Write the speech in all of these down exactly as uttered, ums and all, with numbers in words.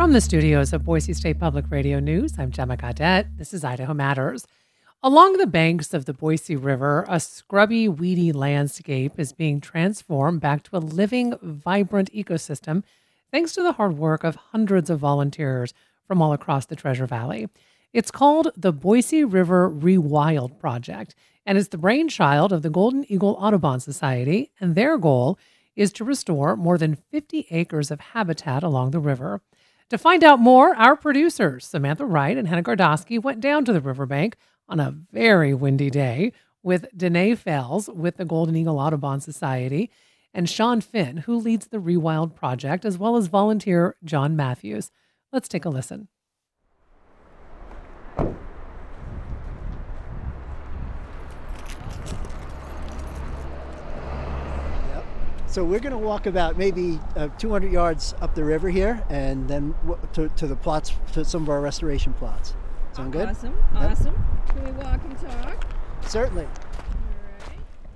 From the studios of Boise State Public Radio News, I'm Gemma Gaudette. This is Idaho Matters. Along the banks of the Boise River, a scrubby, weedy landscape is being transformed back to a living, vibrant ecosystem thanks to the hard work of hundreds of volunteers from all across the Treasure Valley. It's called the Boise River Rewild Project, and it's the brainchild of the Golden Eagle Audubon Society, and their goal is to restore more than fifty acres of habitat along the river. To find out more, our producers, Samantha Wright and Hannah Gardosky, went down to the riverbank on a very windy day with Danae Fells with the Golden Eagle Audubon Society and Sean Finn, who leads the Rewild Project, as well as volunteer John Matthews. Let's take a listen. So we're going to walk about maybe uh, two hundred yards up the river here, and then w- to, to the plots, to some of our restoration plots. Sound good? Awesome, Yep. awesome. Can we walk and talk? Certainly. All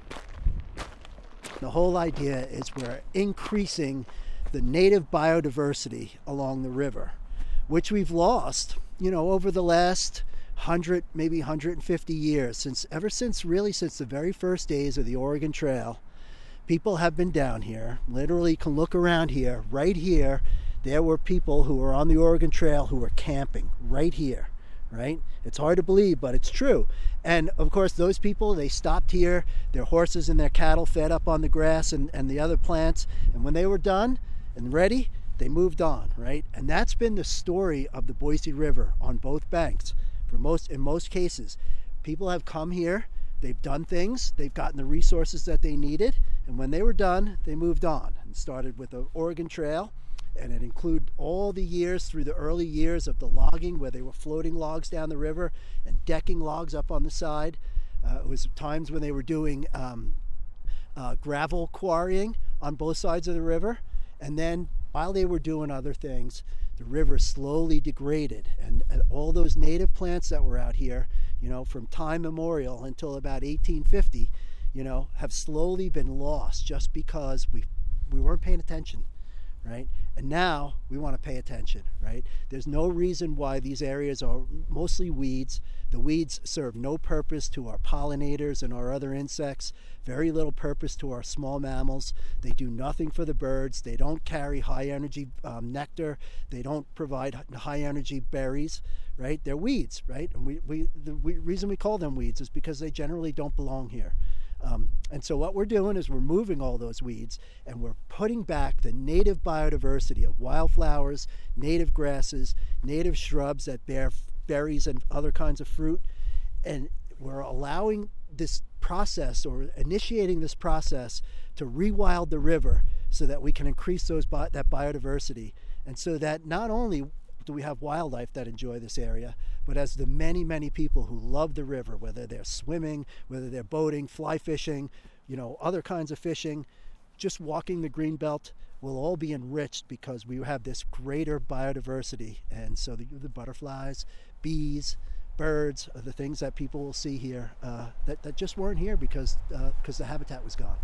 right. The whole idea is we're increasing the native biodiversity along the river, which we've lost, you know, over the last hundred, maybe one hundred fifty years, since ever since really since the very first days of the Oregon Trail. People have been down here, literally can look around here, right here. There were people who were on the Oregon Trail who were camping right here, right? It's hard to believe, but it's true. And of course, those people, they stopped here, their horses and their cattle fed up on the grass and, and the other plants. And when they were done and ready, they moved on, right? And that's been the story of the Boise River on both banks. For most, in most cases, people have come here, they've done things, they've gotten the resources that they needed, and when they were done, they moved on and started with the Oregon Trail, and it included all the years through the early years of the logging, where they were floating logs down the river and decking logs up on the side. Uh, it was times when they were doing um, uh, gravel quarrying on both sides of the river, and then while they were doing other things, the river slowly degraded, and, and all those native plants that were out here, you know, from time immemorial until about eighteen fifty, you know, have slowly been lost just because we we weren't paying attention, right? And now we want to pay attention, right? There's no reason why these areas are mostly weeds. The weeds serve no purpose to our pollinators and our other insects, very little purpose to our small mammals. They do nothing for the birds. They don't carry high energy um, nectar. They don't provide high energy berries, right? They're weeds, right? And we, we the we, reason we call them weeds is because they generally don't belong here. Um, and so what we're doing is we're moving all those weeds and we're putting back the native biodiversity of wildflowers, native grasses, native shrubs that bear berries and other kinds of fruit. And we're allowing this process, or initiating this process, to rewild the river so that we can increase those bi- that biodiversity. And so that not only do we have wildlife that enjoy this area, but as the many, many people who love the river, whether they're swimming, whether they're boating, fly fishing, you know, other kinds of fishing, just walking the green belt, will all be enriched because we have this greater biodiversity. And so the, the butterflies, bees, birds are the things that people will see here uh, that, that just weren't here because uh, because the habitat was gone.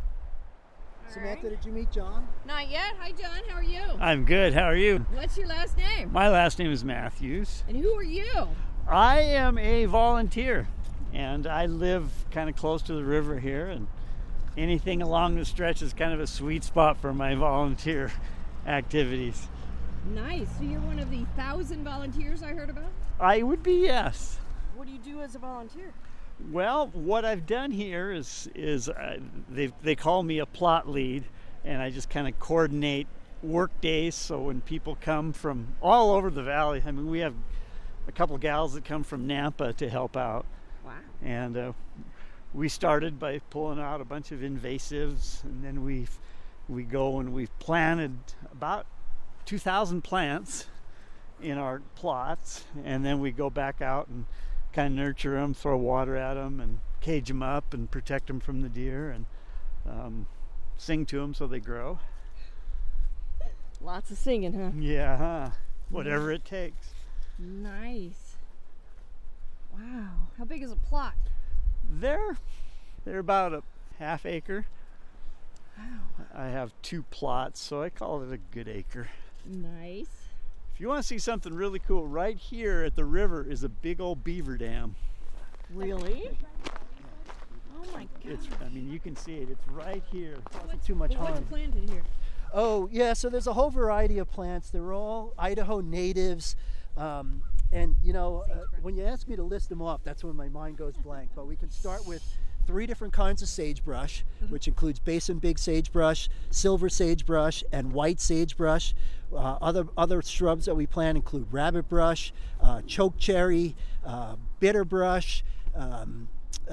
All Samantha, right. did you meet John? Not yet. Hi, John. How are you? I'm good. How are you? What's your last name? My last name is Matthews. And who are you? I am a volunteer, and I live kind of close to the river here, and anything along the stretch is kind of a sweet spot for my volunteer activities. Nice. So you're one of the thousand volunteers I heard about? I would be, yes. What do you do as a volunteer? Well, what I've done here is is uh, they they call me a plot lead, and I just kind of coordinate work days. So when people come from all over the valley, I mean, we have a couple gals that come from Nampa to help out. Wow. And uh, we started by pulling out a bunch of invasives, and then we we go and we've planted about two thousand plants in our plots, and then we go back out and kind of nurture them, throw water at them, and cage them up and protect them from the deer, and um, sing to them so they grow. Lots of singing, huh? Yeah, huh? Whatever it takes. Nice. Wow. How big is a plot? They're they're about a half acre. Wow. I have two plots, so I call it a good acre. Nice. If you want to see something really cool, right here at the river is a big old beaver dam. Really? Oh my God. It's, I mean, you can see it. It's right here. Wasn't too much Well, what's harm. planted here? Oh, yeah, so there's a whole variety of plants. They're all Idaho natives. Um, and, you know, uh, when you ask me to list them off, that's when my mind goes blank. But we can start with three different kinds of sagebrush, which includes basin big sagebrush, silver sagebrush, and white sagebrush. Uh, other other shrubs that we plant include rabbitbrush, uh, chokecherry, uh, bitterbrush, um,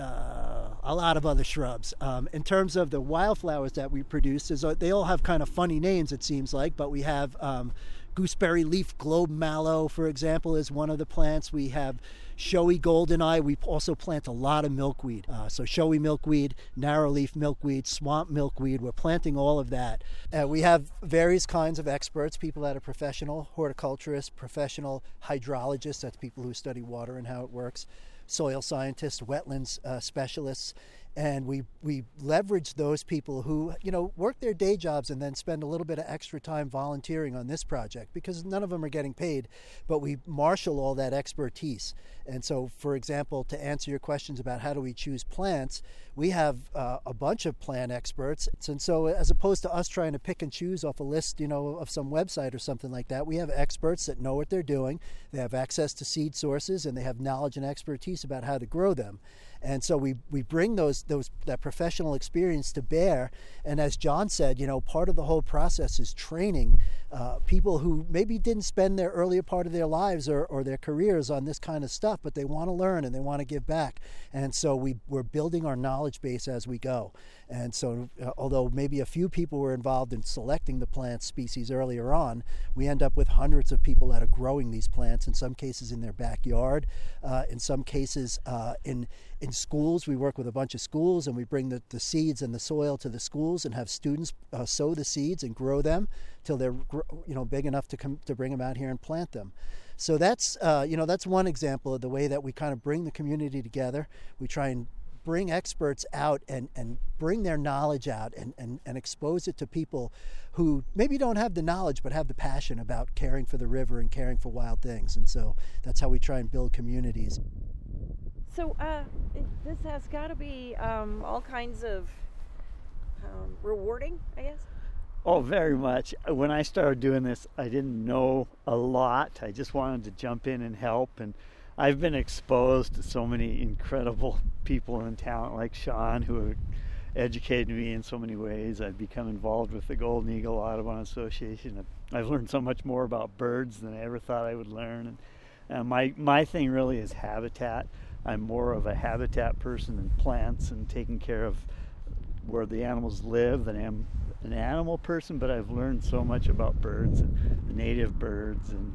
uh, a lot of other shrubs. Um, in terms of the wildflowers that we produce, is, uh, they all have kind of funny names, it seems like, but we have um, gooseberry leaf globe mallow, for example, is one of the plants. We have showy goldeneye. We also plant a lot of milkweed. Uh, so showy milkweed, narrowleaf milkweed, swamp milkweed. We're planting all of that. Uh, we have various kinds of experts, people that are professional horticulturists, professional hydrologists, that's people who study water and how it works, soil scientists, wetlands uh, specialists, and we we leverage those people who, you know, work their day jobs and then spend a little bit of extra time volunteering on this project, because none of them are getting paid, but we marshal all that expertise. And so, for example, to answer your questions about how do we choose plants, we have uh, a bunch of plant experts. And so as opposed to us trying to pick and choose off a list, you know, of some website or something like that, we have experts that know what they're doing. They have access to seed sources, and they have knowledge and expertise about how to grow them. And so we, we bring those those that professional experience to bear. And as John said, you know, part of the whole process is training uh, people who maybe didn't spend their earlier part of their lives or, or their careers on this kind of stuff, but they want to learn and they want to give back. And so we, we're building our knowledge base as we go. And so uh, although maybe a few people were involved in selecting the plant species earlier on, we end up with hundreds of people that are growing these plants, in some cases in their backyard, uh, in some cases uh, in in schools. We work with a bunch of schools, and we bring the, the seeds and the soil to the schools and have students uh, sow the seeds and grow them till they're, you know, big enough to come to bring them out here and plant them. So that's uh, you know that's one example of the way that we kind of bring the community together. We try and bring experts out and, and bring their knowledge out and, and, and expose it to people who maybe don't have the knowledge but have the passion about caring for the river and caring for wild things. And so that's how we try and build communities. So uh, it, this has got to be um, all kinds of um, rewarding, I guess. Oh, very much. When I started doing this, I didn't know a lot. I just wanted to jump in and help. And I've been exposed to so many incredible people and talent like Sean, who have educated me in so many ways. I've become involved with the Golden Eagle Audubon Association. I've learned so much more about birds than I ever thought I would learn. And uh, my, my thing really is habitat. I'm more of a habitat person than plants and taking care of where the animals live than I am an animal person, but I've learned so much about birds and the native birds, and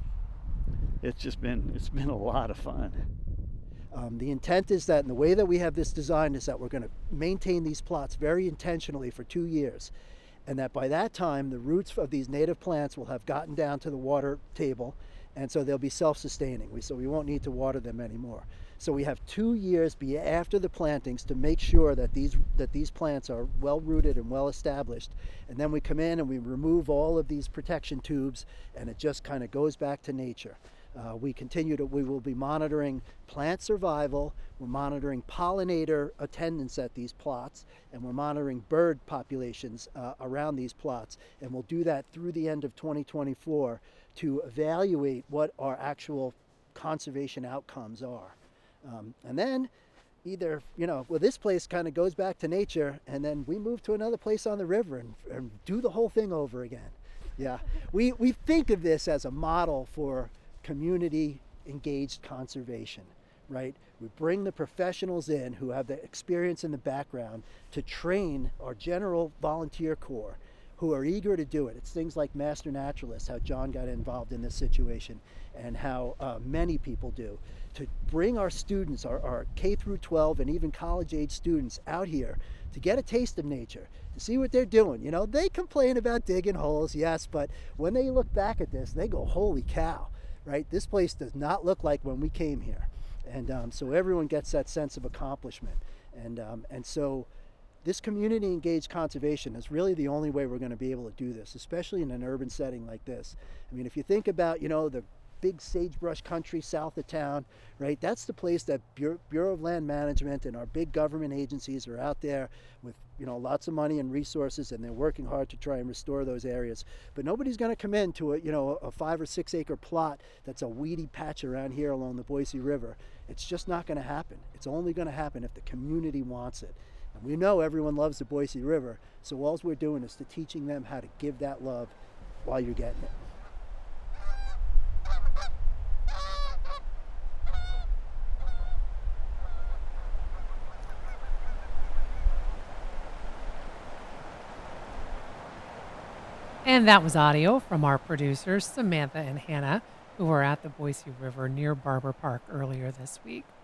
it's just been it's been a lot of fun. Um, the intent is that, and the way that we have this designed, is that we're going to maintain these plots very intentionally for two years, and that by that time the roots of these native plants will have gotten down to the water table, and so they'll be self-sustaining. We, so we won't need to water them anymore. So we have two years be after the plantings to make sure that these that these plants are well rooted and well established, and then we come in and we remove all of these protection tubes, and it just kind of goes back to nature. Uh, we continue to, we will be monitoring plant survival, we're monitoring pollinator attendance at these plots, and we're monitoring bird populations uh, around these plots, and we'll do that through the end of twenty twenty-four to evaluate what our actual conservation outcomes are. Um, and then either, you know, well, this place kind of goes back to nature, and then we move to another place on the river and, and do the whole thing over again. Yeah, we, we think of this as a model for community engaged conservation, right? We bring the professionals in who have the experience in the background to train our general volunteer corps who are eager to do it. It's things like master naturalists, how John got involved in this situation, and how uh, many people do, to bring our students, our, our K through twelve and even college age students out here to get a taste of nature, to see what they're doing. You know, they complain about digging holes, yes, but when they look back at this, they go, holy cow, right? This place does not look like when we came here. And um, so everyone gets that sense of accomplishment. And, um, and so This community engaged conservation is really the only way we're going to be able to do this, especially in an urban setting like this. I mean, if you think about, you know, the big sagebrush country south of town, right? That's the place that Bureau, Bureau of Land Management and our big government agencies are out there with, you know, lots of money and resources, and they're working hard to try and restore those areas. But nobody's going to come into a, you know, a five or six acre plot that's a weedy patch around here along the Boise River. It's just not going to happen. It's only going to happen if the community wants it. And we know everyone loves the Boise River, so all we're doing is to teaching them how to give that love while you're getting it. And that was audio from our producers, Samantha and Hannah, who were at the Boise River near Barber Park earlier this week.